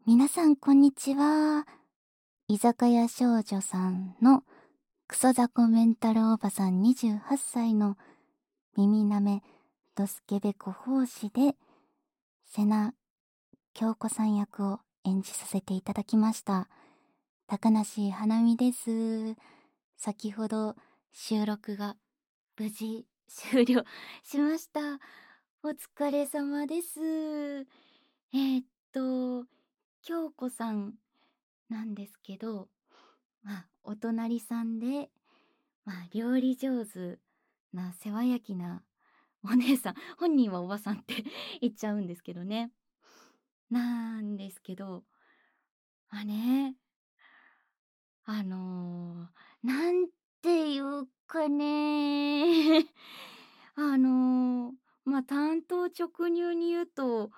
皆さんこんにちは。居酒屋少女さんのクソザコメンタルおばさん28歳の耳なめドスケベコ奉仕で瀬名京子さん役を演じさせていただきました高梨花美です。先ほど収録が無事終了しました。お疲れ様です。京子さんなんですけど、お隣さんで、料理上手な世話焼きなお姉さん、本人はおばさんって言っちゃうんですけどね。なんですけど、あね、あのなんていうかね、単刀直入に言うと、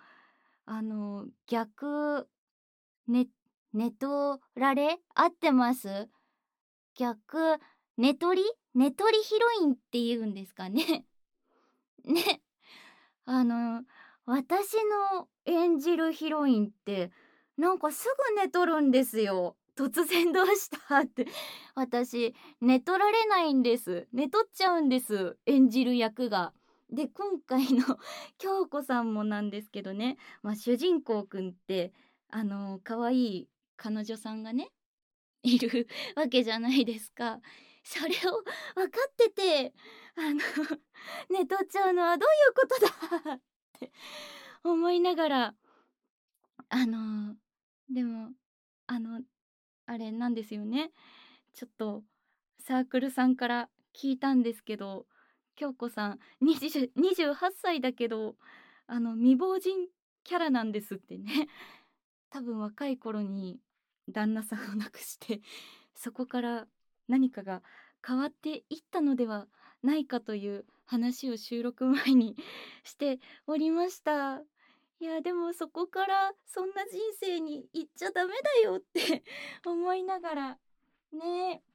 逆、ね、寝取られ合ってます？逆、寝取りヒロインっていうんですかね。ね。あの、私の演じるヒロインって、なんかすぐ寝取るんですよ。突然どうしたって。私、寝取られないんです。寝取っちゃうんです。演じる役が。で、今回の京子さんもなんですけどね、主人公くんって、可愛い彼女さんがね、いるわけじゃないですか。それを分かってて、あの寝取っちゃうのはどういうことだって思いながら、あの、でも、あの、あれなんですよね。ちょっとサークルさんから聞いたんですけど、京子さん28歳だけど、未亡人キャラなんですってね。多分若い頃に旦那さんを亡くしてそこから何かが変わっていったのではないかという話を収録前にしておりました。いやでもそこからそんな人生に行っちゃダメだよって思いながらね。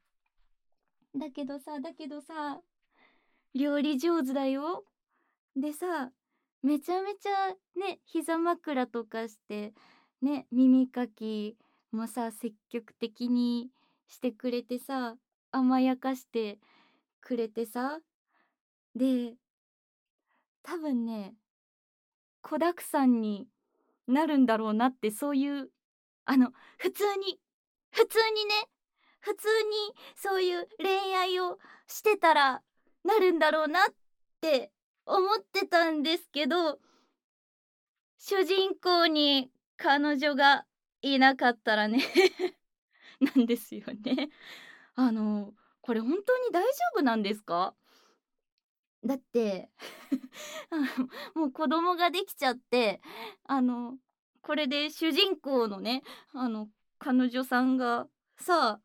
だけどさ料理上手だよ。でさ、めちゃめちゃね、膝枕とかして、ね、耳かきもさ、積極的にしてくれてさ、甘やかしてくれてさ、で、多分ね、子沢山になるんだろうなって、そういう、あの、普通に、普通にね、普通にそういう恋愛をしてたらなるんだろうなって思ってたんですけど、主人公に彼女がいなかったらねなんですよね。あの、これ本当に大丈夫なんですか？だってもう子供ができちゃって、あの、これで主人公のね、彼女さんがさ、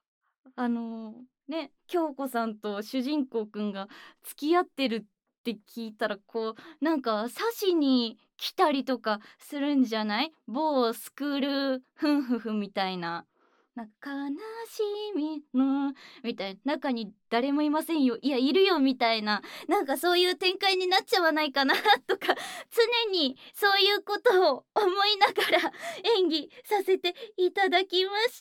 京子さんと主人公くんが付き合ってるって聞いたら、こう、なんか刺しに来たりとかするんじゃない？某スクールフンフフみたいな。なんか悲しみのみたいな、中に誰もいませんよ、いや、いるよみたいな、なんかそういう展開になっちゃわないかなとか、常にそういうことを思いながら演技させていただきました。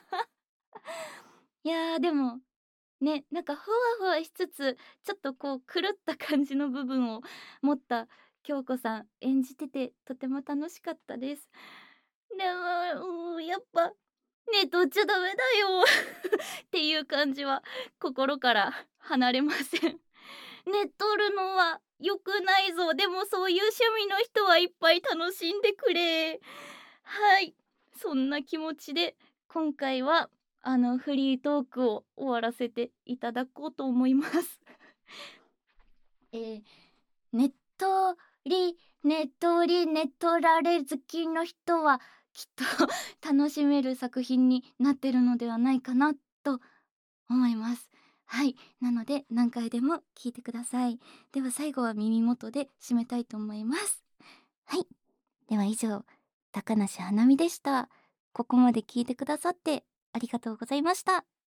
いやーでも、ね、なんかふわふわしつつ、ちょっとこう狂った感じの部分を持った京子さん演じてて、とても楽しかったです。でも、やっぱ、ね、取っちゃダメだよっていう感じは心から離れません。ね、取るのは良くないぞ。でもそういう趣味の人はいっぱい楽しんでくれ。はい。そんな気持ちで、今回は、フリートークを終わらせていただこうと思います。えー、ネットネットられ好きの人は、きっと楽しめる作品になってるのではないかなと思います。はい。なので、何回でも聞いてください。では最後は耳元で締めたいと思います。はい。では以上、高梨花美でした。ここまで聞いてくださってありがとうございました。